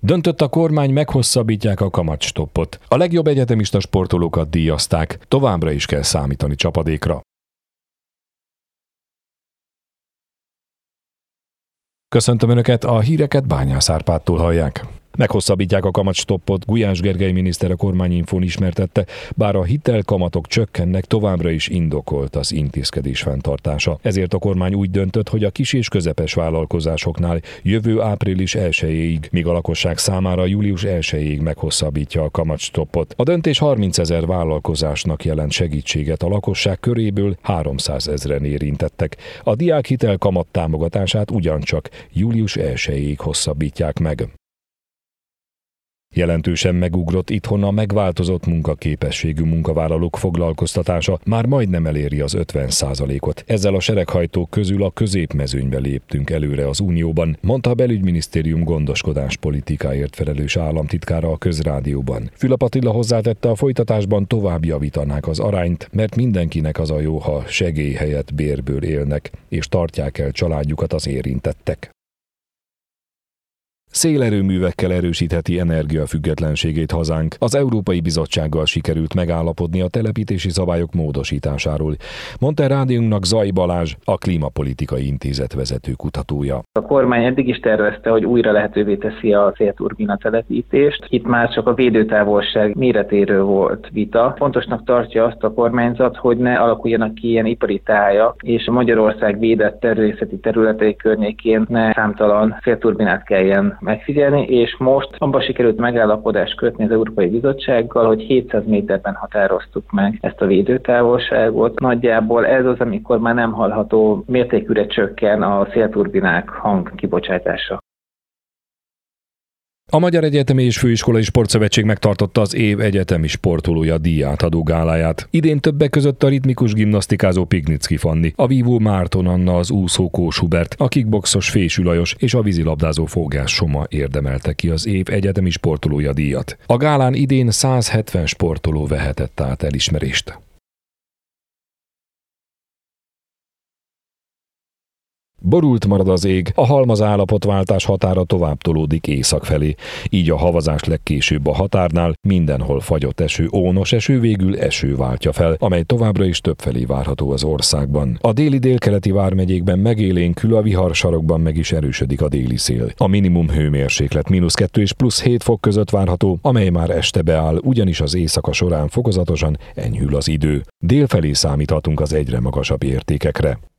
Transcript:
Döntött a kormány, meghosszabbítják a kamatstoppot. A legjobb egyetemista sportolókat díjazták, továbbra is kell számítani csapadékra. Köszöntöm Önöket, a híreket Bányász Árpádtól hallják. Meghosszabbítják a kamatstoppot, Gulyás Gergely miniszter a Kormányinfón ismertette, bár a hitelkamatok csökkennek, továbbra is indokolt az intézkedés fenntartása. Ezért a kormány úgy döntött, hogy a kis és közepes vállalkozásoknál jövő április 1-ig, míg a lakosság számára július 1-ig meghosszabbítja a kamatstoppot. A döntés 30 000 vállalkozásnak jelent segítséget, a lakosság köréből 300 000-en érintettek. A diákhitel kamat támogatását ugyancsak július 1-ig hosszabbítják meg. Jelentősen megugrott itthon a megváltozott munkaképességű munkavállalók foglalkoztatása, már majdnem eléri az 50%-ot. Ezzel a sereghajtók közül a középmezőnybe léptünk előre az Unióban, mondta a Belügyminisztérium gondoskodáspolitikáért felelős államtitkára a Közrádióban. Fülöp Attila hozzátette, a folytatásban tovább javítanák az arányt, mert mindenkinek az a jó, ha segély helyett bérből élnek, és tartják el családjukat az érintettek. Szélerőművekkel erősítheti energiafüggetlenségét hazánk. Az Európai Bizottsággal sikerült megállapodni a telepítési szabályok módosításáról, mondta rádiónknak Zay Balázs, a Klímapolitikai Intézet vezető kutatója. A kormány eddig is tervezte, hogy újra lehetővé teszi a szélturbina telepítést. Itt már csak a védőtávolság méretéről volt vita. Fontosnak tartja azt a kormányzat, hogy ne alakuljanak ki ilyen ipari tájak, és a Magyarország védett természeti területei környékén ne számtalan szélturbinát kelljen megfigyelni, és most abban sikerült megállapodást kötni az Európai Bizottsággal, hogy 700 méterben határoztuk meg ezt a védőtávolságot. Nagyjából ez az, amikor már nem hallható mértékűre csökken a szélturbinák hangkibocsátása. A Magyar Egyetemi és Főiskolai Sportszövetség megtartotta az év egyetemi sportolója díjátadó gáláját. Idén többek között a ritmikus gimnasztikázó Pignicki Fanni, a vívó Márton Anna, az úszó Kós Hubert, a kickboxos Fésű Lajos és a vízilabdázó Fogás Soma érdemelte ki az év egyetemi sportolója díjat. A gálán idén 170 sportoló vehetett át elismerést. Borult marad az ég, a halmazállapotváltás határa tovább tolódik észak felé, így a havazás legkésőbb a határnál, mindenhol fagyott eső, ónos eső, végül eső váltja fel, amely továbbra is többfelé várható az országban. A déli-délkeleti vármegyékben megélénkül, a viharsarokban meg is erősödik a déli szél. A minimum hőmérséklet -2 és +7 fok között várható, amely már este beáll, ugyanis az éjszaka során fokozatosan enyhül az idő. Délfelé számíthatunk az egyre magasabb értékekre.